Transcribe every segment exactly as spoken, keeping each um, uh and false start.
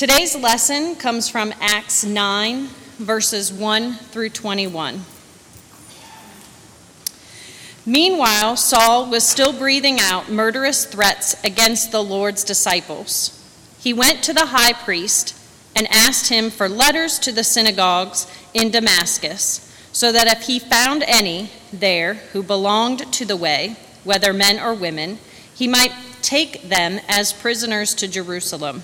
Today's lesson comes from Acts nine, verses one through twenty-one. Meanwhile, Saul was still breathing out murderous threats against the Lord's disciples. He went to the high priest and asked him for letters to the synagogues in Damascus, so that if he found any there who belonged to the way, whether men or women, he might take them as prisoners to Jerusalem.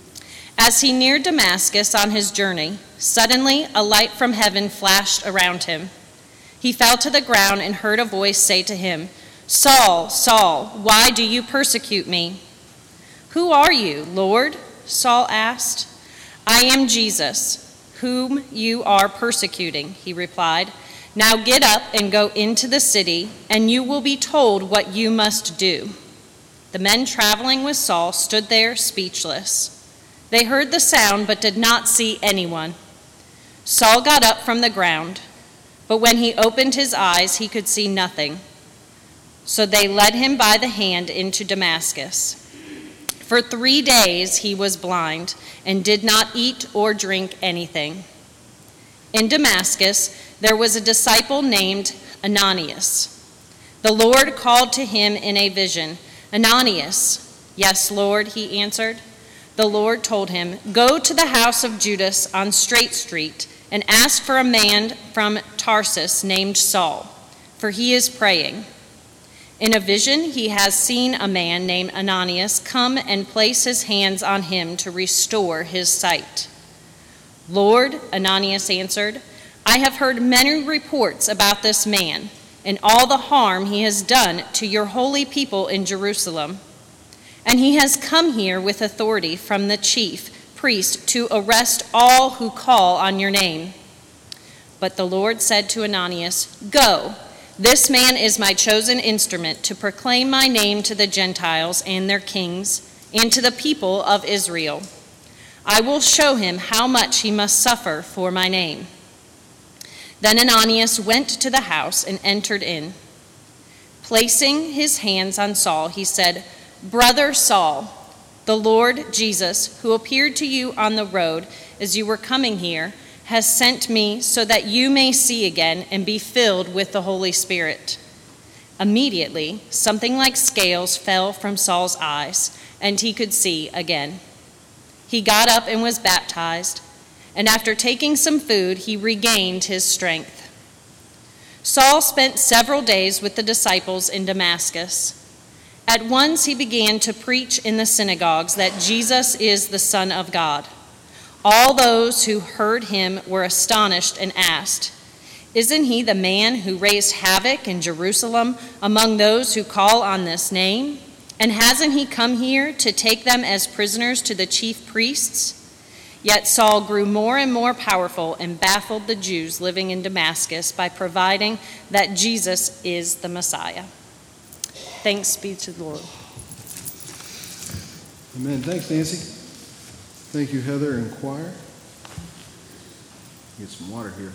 As he neared Damascus on his journey, suddenly a light from heaven flashed around him. He fell to the ground and heard a voice say to him, "Saul, Saul, why do you persecute me?" "Who are you, Lord?" Saul asked. "I am Jesus, whom you are persecuting," he replied. "Now get up and go into the city, and you will be told what you must do." The men traveling with Saul stood there speechless. They heard the sound but did not see anyone. Saul got up from the ground, but when he opened his eyes, he could see nothing. So they led him by the hand into Damascus. For three days he was blind and did not eat or drink anything. In Damascus, there was a disciple named Ananias. The Lord called to him in a vision, "Ananias." "Yes, Lord," he answered. The Lord told him, "Go to the house of Judas on Straight Street and ask for a man from Tarsus named Saul, for he is praying. In a vision, he has seen a man named Ananias come and place his hands on him to restore his sight." "Lord," Ananias answered, "I have heard many reports about this man and all the harm he has done to your holy people in Jerusalem. And he has come here with authority from the chief priest to arrest all who call on your name." But the Lord said to Ananias, "Go, this man is my chosen instrument to proclaim my name to the Gentiles and their kings, and to the people of Israel. I will show him how much he must suffer for my name." Then Ananias went to the house and entered in. Placing his hands on Saul, he said, "Brother Saul, the Lord Jesus, who appeared to you on the road as you were coming here, has sent me so that you may see again and be filled with the Holy Spirit." Immediately, something like scales fell from Saul's eyes, and he could see again. He got up and was baptized, and after taking some food, he regained his strength. Saul spent several days with the disciples in Damascus. At once he began to preach in the synagogues that Jesus is the Son of God. All those who heard him were astonished and asked, "Isn't he the man who raised havoc in Jerusalem among those who call on this name? And hasn't he come here to take them as prisoners to the chief priests?" Yet Saul grew more and more powerful and baffled the Jews living in Damascus by providing that Jesus is the Messiah. Thanks be to the Lord. Amen. Thanks, Nancy. Thank you, Heather and choir. Get some water here.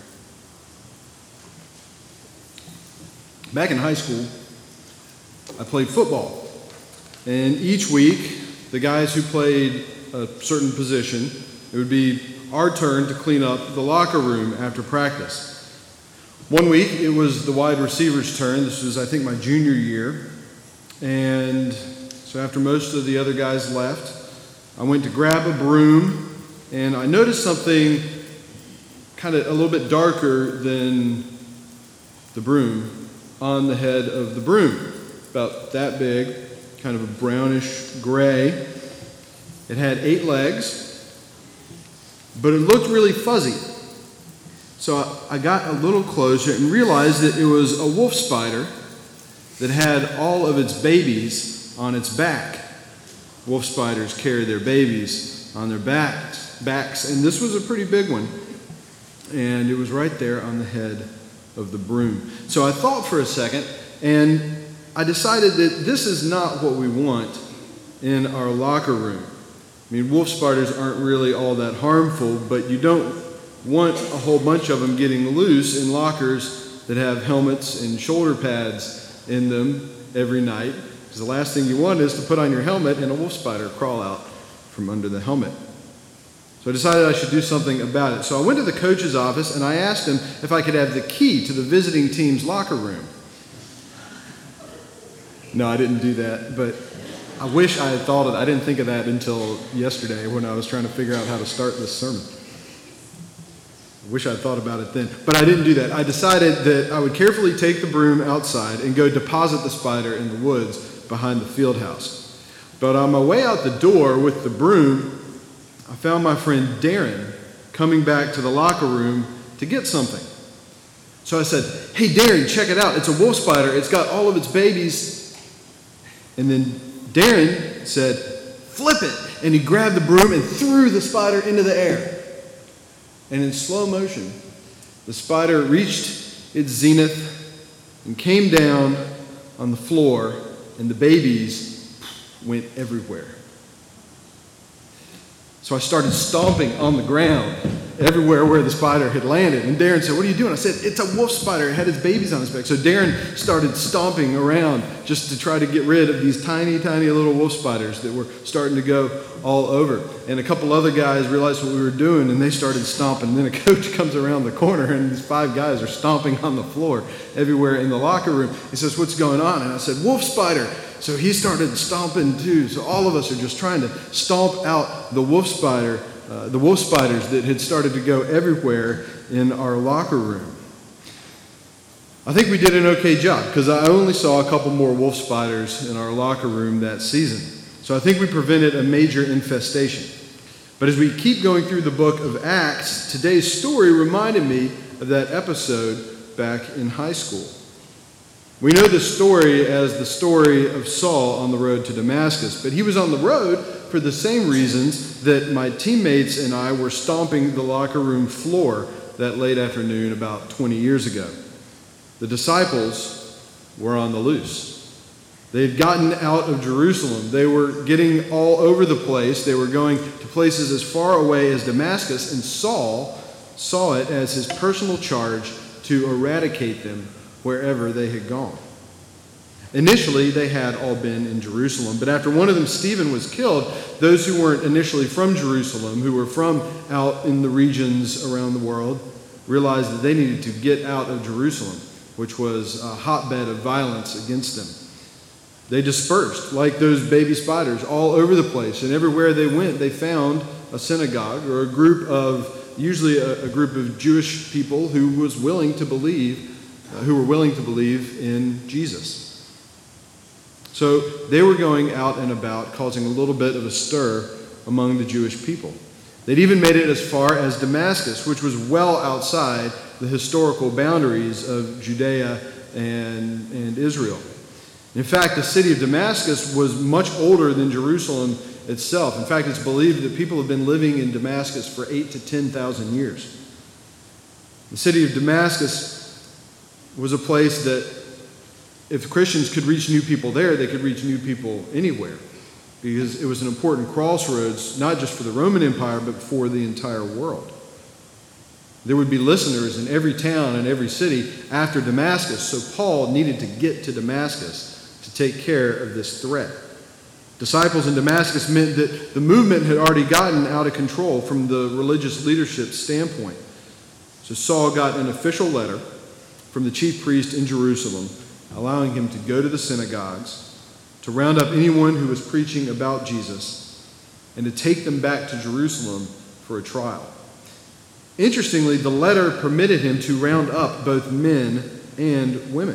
Back in high school, I played football. And each week, the guys who played a certain position, it would be our turn to clean up the locker room after practice. One week, it was the wide receiver's turn. This was, I think, my junior year. And so after most of the other guys left, I went to grab a broom, and I noticed something kind of a little bit darker than the broom on the head of the broom. About that big, kind of a brownish gray. It had eight legs, but it looked really fuzzy. So I got a little closer and realized that it was a wolf spider that had all of its babies on its back. Wolf spiders carry their babies on their backs, backs, and this was a pretty big one. And it was right there on the head of the broom. So I thought for a second, and I decided that this is not what we want in our locker room. I mean, wolf spiders aren't really all that harmful, but you don't want a whole bunch of them getting loose in lockers that have helmets and shoulder pads in them every night, because the last thing you want is to put on your helmet and a wolf spider crawl out from under the helmet. So I decided I should do something about it. So I went to the coach's office and I asked him if I could have the key to the visiting team's locker room. No, I didn't do that, but I wish I had thought of it. I didn't think of that until yesterday when I was trying to figure out how to start this sermon. I wish I had thought about it then, but I didn't do that. I decided that I would carefully take the broom outside and go deposit the spider in the woods behind the field house. But on my way out the door with the broom, I found my friend Darren coming back to the locker room to get something. So I said, "Hey Darren, check it out. It's a wolf spider. It's got all of its babies." And then Darren said, "Flip it." And he grabbed the broom and threw the spider into the air. And in slow motion, the spider reached its zenith and came down on the floor, and the babies went everywhere. So I started stomping on the ground everywhere where the spider had landed. And Darren said, "What are you doing?" I said, "It's a wolf spider. It had its babies on its back." So Darren started stomping around just to try to get rid of these tiny, tiny little wolf spiders that were starting to go all over. And a couple other guys realized what we were doing, and they started stomping. And then a coach comes around the corner, and these five guys are stomping on the floor everywhere in the locker room. He says, "What's going on?" And I said, "Wolf spider." So he started stomping too. So all of us are just trying to stomp out the wolf spider, uh, the wolf spiders that had started to go everywhere in our locker room. I think we did an okay job because I only saw a couple more wolf spiders in our locker room that season. So I think we prevented a major infestation. But as we keep going through the book of Acts, today's story reminded me of that episode back in high school. We know this story as the story of Saul on the road to Damascus, but he was on the road for the same reasons that my teammates and I were stomping the locker room floor that late afternoon about twenty years ago. The disciples were on the loose. They had gotten out of Jerusalem. They were getting all over the place. They were going to places as far away as Damascus, and Saul saw it as his personal charge to eradicate them wherever they had gone. Initially, they had all been in Jerusalem, but after one of them, Stephen, was killed, those who weren't initially from Jerusalem, who were from out in the regions around the world, realized that they needed to get out of Jerusalem, which was a hotbed of violence against them. They dispersed like those baby spiders all over the place, and everywhere they went, they found a synagogue or a group of, usually a, a group of Jewish people who was willing to believe Uh, who were willing to believe in Jesus. So they were going out and about, causing a little bit of a stir among the Jewish people. They'd even made it as far as Damascus, which was well outside the historical boundaries of Judea and, and Israel. In fact, the city of Damascus was much older than Jerusalem itself. In fact, it's believed that people have been living in Damascus for eight to ten thousand years. The city of Damascus was a place that if Christians could reach new people there, they could reach new people anywhere, because it was an important crossroads, not just for the Roman Empire, but for the entire world. There would be listeners in every town and every city after Damascus, so Paul needed to get to Damascus to take care of this threat. Disciples in Damascus meant that the movement had already gotten out of control from the religious leadership standpoint. So Saul got an official letter from the chief priest in Jerusalem, allowing him to go to the synagogues, to round up anyone who was preaching about Jesus, and to take them back to Jerusalem for a trial. Interestingly, the letter permitted him to round up both men and women.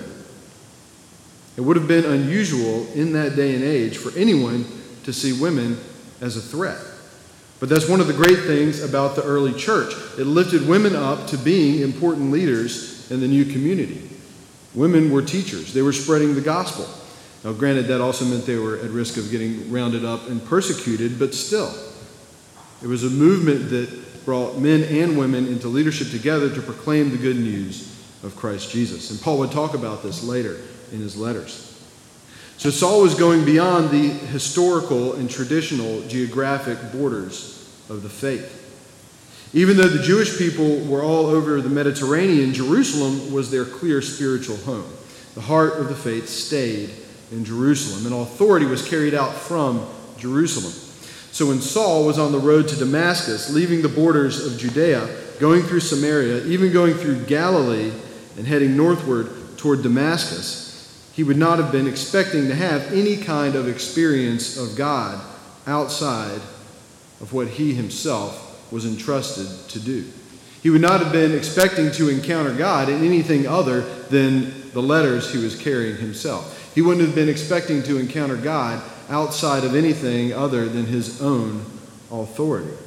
It would have been unusual in that day and age for anyone to see women as a threat. But that's one of the great things about the early church. It lifted women up to being important leaders in the new community. Women were teachers. They were spreading the gospel. Now, granted, that also meant they were at risk of getting rounded up and persecuted, but still, it was a movement that brought men and women into leadership together to proclaim the good news of Christ Jesus. And Paul would talk about this later in his letters. So Saul was going beyond the historical and traditional geographic borders of the faith. Even though the Jewish people were all over the Mediterranean, Jerusalem was their clear spiritual home. The heart of the faith stayed in Jerusalem, and authority was carried out from Jerusalem. So when Saul was on the road to Damascus, leaving the borders of Judea, going through Samaria, even going through Galilee, and heading northward toward Damascus, he would not have been expecting to have any kind of experience of God outside of what he himself was entrusted to do. He would not have been expecting to encounter God in anything other than the letters he was carrying himself. He wouldn't have been expecting to encounter God outside of anything other than his own authority.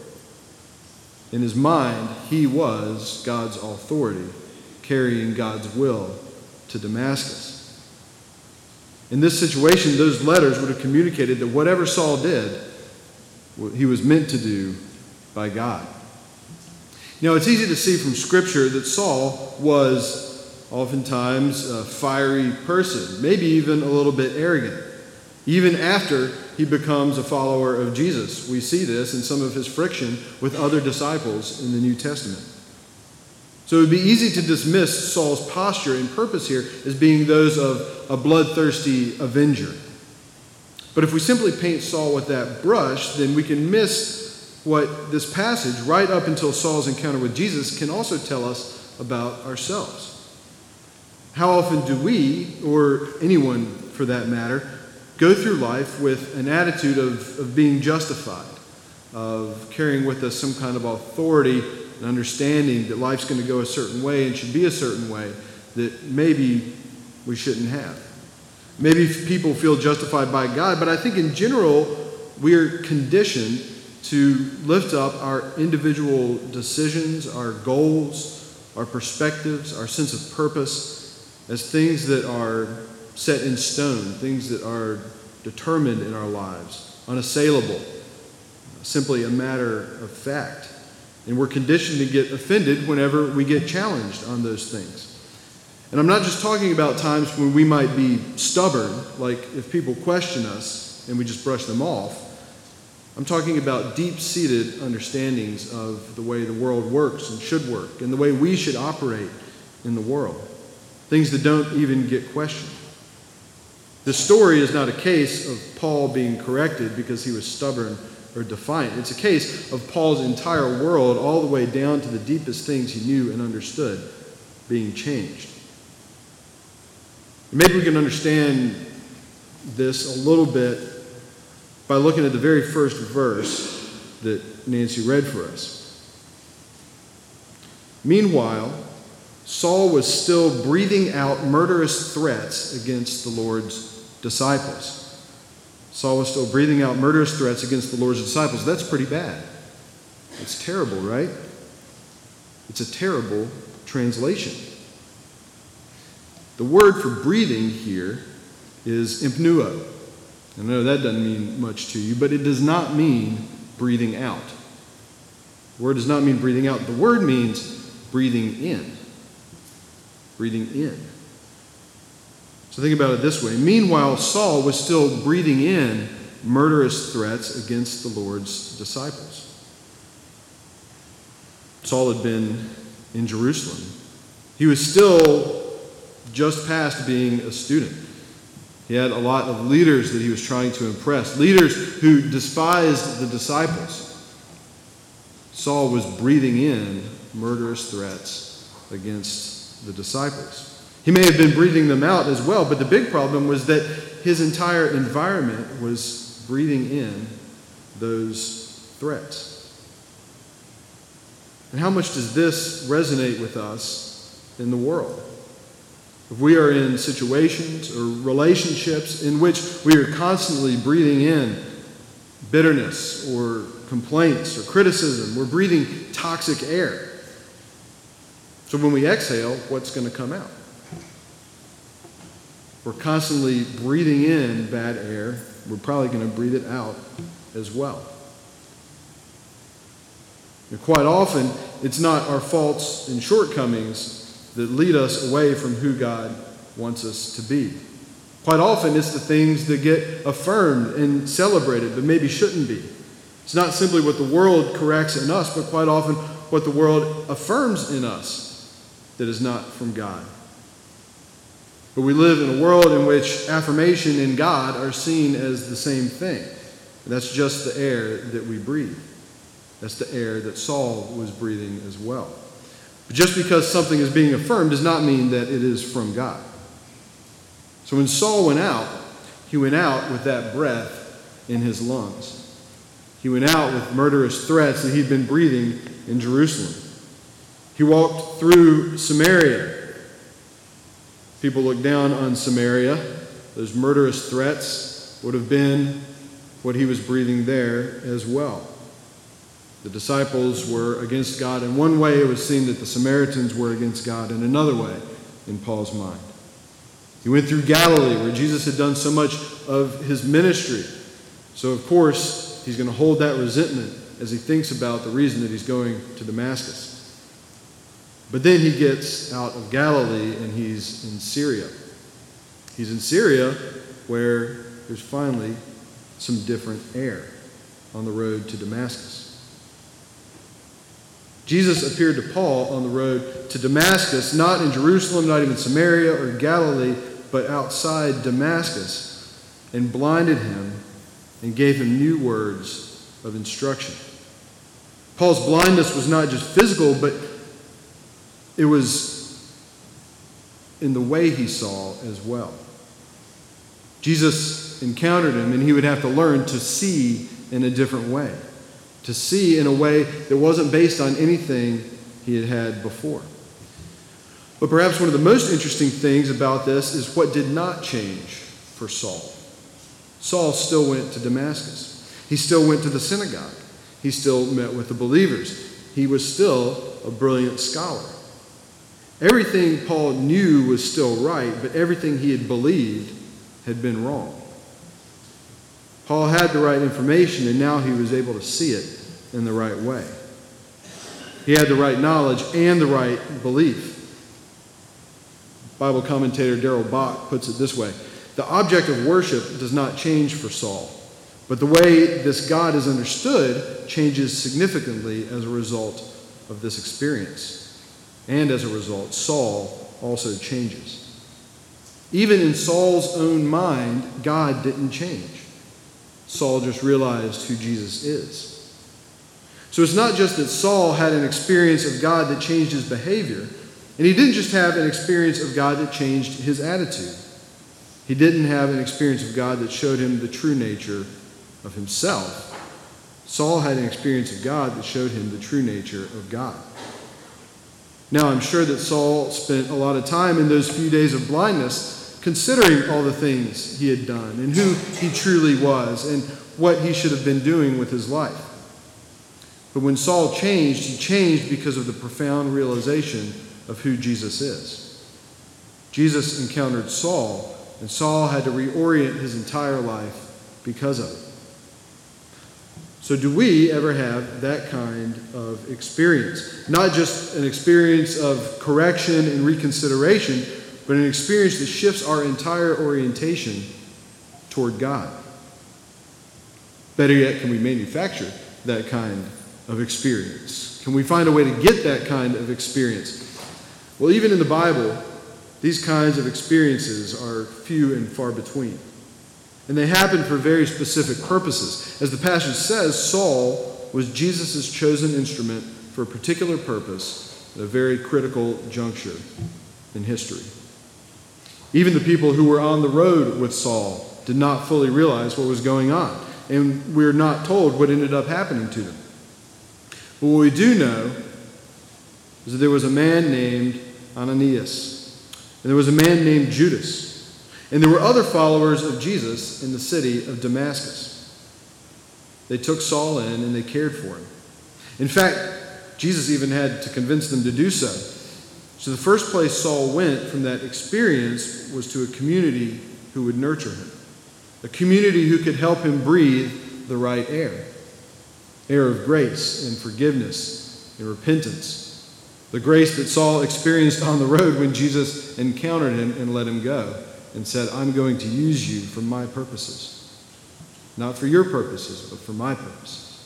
In his mind, he was God's authority, carrying God's will to Damascus. In this situation, those letters would have communicated that whatever Saul did, he was meant to do by God. Now, it's easy to see from Scripture that Saul was oftentimes a fiery person, maybe even a little bit arrogant. Even after he becomes a follower of Jesus, we see this in some of his friction with other disciples in the New Testament. So it would be easy to dismiss Saul's posture and purpose here as being those of a bloodthirsty avenger. But if we simply paint Saul with that brush, then we can miss what this passage, right up until Saul's encounter with Jesus, can also tell us about ourselves. How often do we, or anyone for that matter, go through life with an attitude of, of being justified, of carrying with us some kind of authority and understanding that life's going to go a certain way and should be a certain way that maybe we shouldn't have? Maybe people feel justified by God, but I think in general we are conditioned to lift up our individual decisions, our goals, our perspectives, our sense of purpose as things that are set in stone, things that are determined in our lives, unassailable, simply a matter of fact. And we're conditioned to get offended whenever we get challenged on those things. And I'm not just talking about times when we might be stubborn, like if people question us and we just brush them off. I'm talking about deep-seated understandings of the way the world works and should work, and the way we should operate in the world. Things that don't even get questioned. The story is not a case of Paul being corrected because he was stubborn or defiant. It's a case of Paul's entire world, all the way down to the deepest things he knew and understood, being changed. Maybe we can understand this a little bit by looking at the very first verse that Nancy read for us. Meanwhile, Saul was still breathing out murderous threats against the Lord's disciples. Saul was still breathing out murderous threats against the Lord's disciples. That's pretty bad. It's terrible, right? It's a terrible translation. The word for breathing here is impnuo. I know that doesn't mean much to you, but it does not mean breathing out. The word does not mean breathing out. The word means breathing in. Breathing in. So think about it this way. Meanwhile, Saul was still breathing in murderous threats against the Lord's disciples. Saul had been in Jerusalem. He was still just past being a student. He had a lot of leaders that he was trying to impress, leaders who despised the disciples. Saul was breathing in murderous threats against the disciples. He may have been breathing them out as well, but the big problem was that his entire environment was breathing in those threats. And how much does this resonate with us in the world? If we are in situations or relationships in which we are constantly breathing in bitterness or complaints or criticism, we're breathing toxic air. So when we exhale, what's going to come out? We're constantly breathing in bad air. We're probably going to breathe it out as well. And quite often, it's not our faults and shortcomings that lead us away from who God wants us to be. Quite often, it's the things that get affirmed and celebrated, but maybe shouldn't be. It's not simply what the world corrects in us, but quite often what the world affirms in us that is not from God. But we live in a world in which affirmation and God are seen as the same thing. That's just the air that we breathe. That's the air that Saul was breathing as well. But just because something is being affirmed does not mean that it is from God. So when Saul went out, he went out with that breath in his lungs. He went out with murderous threats that he'd been breathing in Jerusalem. He walked through Samaria. People looked down on Samaria. Those murderous threats would have been what he was breathing there as well. The disciples were against God in one way. It was seen that the Samaritans were against God in another way in Paul's mind. He went through Galilee, where Jesus had done so much of his ministry. So, of course, he's going to hold that resentment as he thinks about the reason that he's going to Damascus. But then he gets out of Galilee and he's in Syria. He's in Syria where there's finally some different air on the road to Damascus. Jesus appeared to Paul on the road to Damascus, not in Jerusalem, not even Samaria or Galilee, but outside Damascus, and blinded him and gave him new words of instruction. Paul's blindness was not just physical, but it was in the way he saw as well. Jesus encountered him, and he would have to learn to see in a different way, to see in a way that wasn't based on anything he had had before. But perhaps one of the most interesting things about this is what did not change for Saul. Saul still went to Damascus. He still went to the synagogue. He still met with the believers. He was still a brilliant scholar. Everything Paul knew was still right, but everything he had believed had been wrong. Paul had the right information, and now he was able to see it in the right way. He had the right knowledge and the right belief. Bible commentator Darrell Bock puts it this way: the object of worship does not change for Saul, but the way this God is understood changes significantly as a result of this experience. And as a result, Saul also changes. Even in Saul's own mind, God didn't change. Saul just realized who Jesus is. So it's not just that Saul had an experience of God that changed his behavior, and he didn't just have an experience of God that changed his attitude. He didn't have an experience of God that showed him the true nature of himself. Saul had an experience of God that showed him the true nature of God. Now, I'm sure that Saul spent a lot of time in those few days of blindness considering all the things he had done and who he truly was and what he should have been doing with his life. But when Saul changed, he changed because of the profound realization of who Jesus is. Jesus encountered Saul, and Saul had to reorient his entire life because of it. So do we ever have that kind of experience? Not just an experience of correction and reconsideration, but an experience that shifts our entire orientation toward God. Better yet, can we manufacture that kind of experience? Can we find a way to get that kind of experience? Well, even in the Bible, these kinds of experiences are few and far between. And they happen for very specific purposes. As the passage says, Saul was Jesus' chosen instrument for a particular purpose at a very critical juncture in history. Even the people who were on the road with Saul did not fully realize what was going on. And we're not told what ended up happening to them. But what we do know is that there was a man named Ananias, and there was a man named Judas, and there were other followers of Jesus in the city of Damascus. They took Saul in and they cared for him. In fact, Jesus even had to convince them to do so. So the first place Saul went from that experience was to a community who would nurture him, a community who could help him breathe the right air, air of grace and forgiveness and repentance, the grace that Saul experienced on the road when Jesus encountered him and let him go and said, I'm going to use you for my purposes. Not for your purposes, but for my purposes.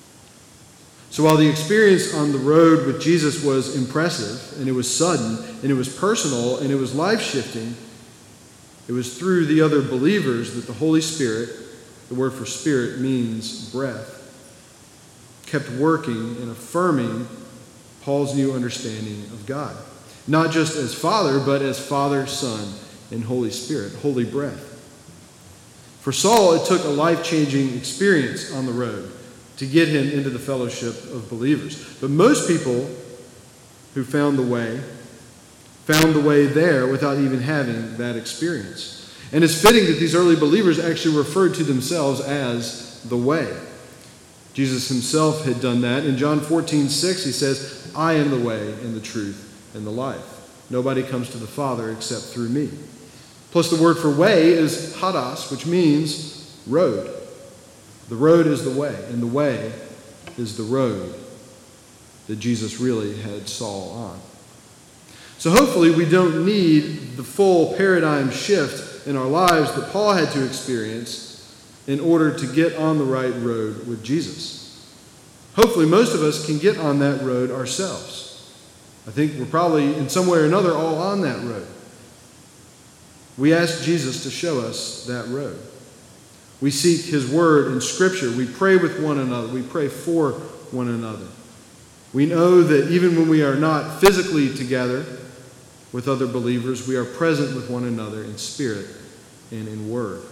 So while the experience on the road with Jesus was impressive, and it was sudden, and it was personal, and it was life-shifting, it was through the other believers that the Holy Spirit the word for spirit means breath, kept working and affirming Paul's new understanding of God. Not just as Father, but as Father, Son, and Holy Spirit, holy breath. For Saul, it took a life-changing experience on the road to get him into the fellowship of believers. But most people who found the way, found the way there without even having that experience. And it's fitting that these early believers actually referred to themselves as the way. Jesus himself had done that. In John fourteen six, he says, I am the way and the truth and the life. Nobody comes to the Father except through me. Plus the word for way is hadas, which means road. The road is the way, and the way is the road that Jesus really had Saul on. So hopefully we don't need the full paradigm shift in our lives that Paul had to experience in order to get on the right road with Jesus. Hopefully most of us can get on that road ourselves. I think we're probably in some way or another all on that road. We ask Jesus to show us that road. We seek his word in Scripture. We pray with one another. We pray for one another. We know that even when we are not physically together with other believers, we are present with one another in spirit and in word.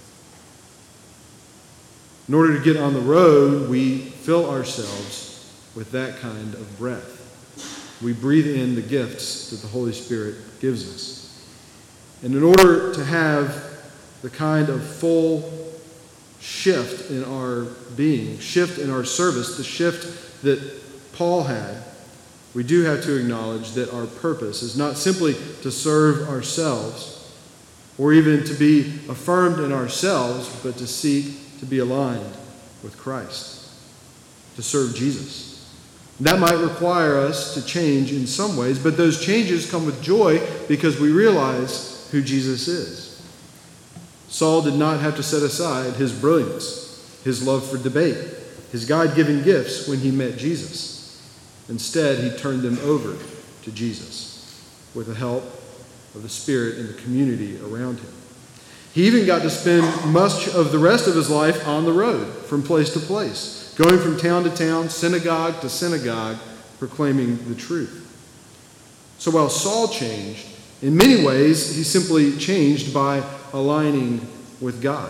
In order to get on the road, we fill ourselves with that kind of breath. We breathe in the gifts that the Holy Spirit gives us. And in order to have the kind of full shift in our being, shift in our service, the shift that Paul had, we do have to acknowledge that our purpose is not simply to serve ourselves or even to be affirmed in ourselves, but to seek to be aligned with Christ, to serve Jesus. That might require us to change in some ways, but those changes come with joy because we realize who Jesus is. Saul did not have to set aside his brilliance, his love for debate, his God-given gifts when he met Jesus. Instead, he turned them over to Jesus with the help of the Spirit and the community around him. He even got to spend much of the rest of his life on the road, from place to place, going from town to town, synagogue to synagogue, proclaiming the truth. So while Saul changed, in many ways, he simply changed by aligning with God.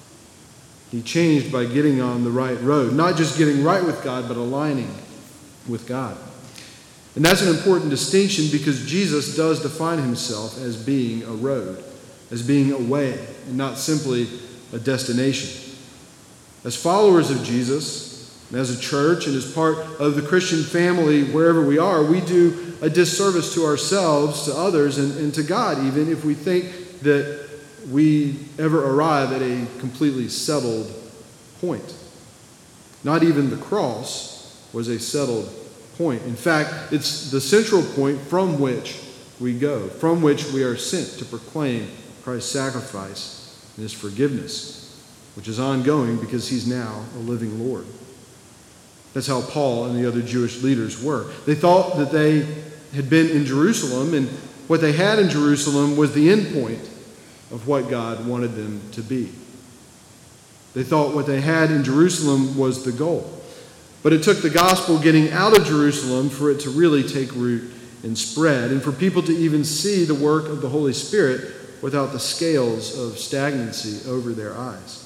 He changed by getting on the right road, not just getting right with God, but aligning with God. And that's an important distinction because Jesus does define himself as being a road, as being a way, and not simply a destination. As followers of Jesus, and as a church, and as part of the Christian family, wherever we are, we do a disservice to ourselves, to others, and, and to God, even if we think that we ever arrive at a completely settled point. Not even the cross was a settled point. In fact, it's the central point from which we go, from which we are sent to proclaim Christ's sacrifice and his forgiveness, which is ongoing because he's now a living Lord. That's how Paul and the other Jewish leaders were. They thought that they had been in Jerusalem, and what they had in Jerusalem was the end point of what God wanted them to be. They thought what they had in Jerusalem was the goal. But it took the gospel getting out of Jerusalem for it to really take root and spread, and for people to even see the work of the Holy Spirit without the scales of stagnancy over their eyes.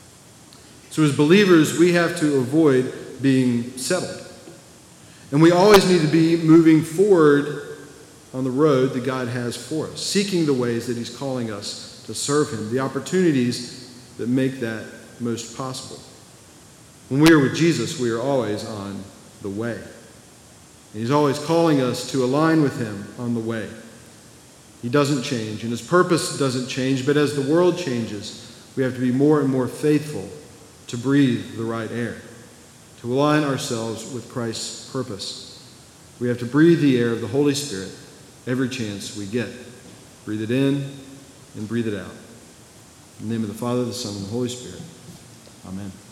So as believers, we have to avoid being settled. And we always need to be moving forward on the road that God has for us, seeking the ways that he's calling us to serve him, the opportunities that make that most possible. When we are with Jesus, we are always on the way. And he's always calling us to align with him on the way. He doesn't change, and his purpose doesn't change, but as the world changes, we have to be more and more faithful to breathe the right air, to align ourselves with Christ's purpose. We have to breathe the air of the Holy Spirit every chance we get. Breathe it in and breathe it out. In the name of the Father, the Son, and the Holy Spirit. Amen.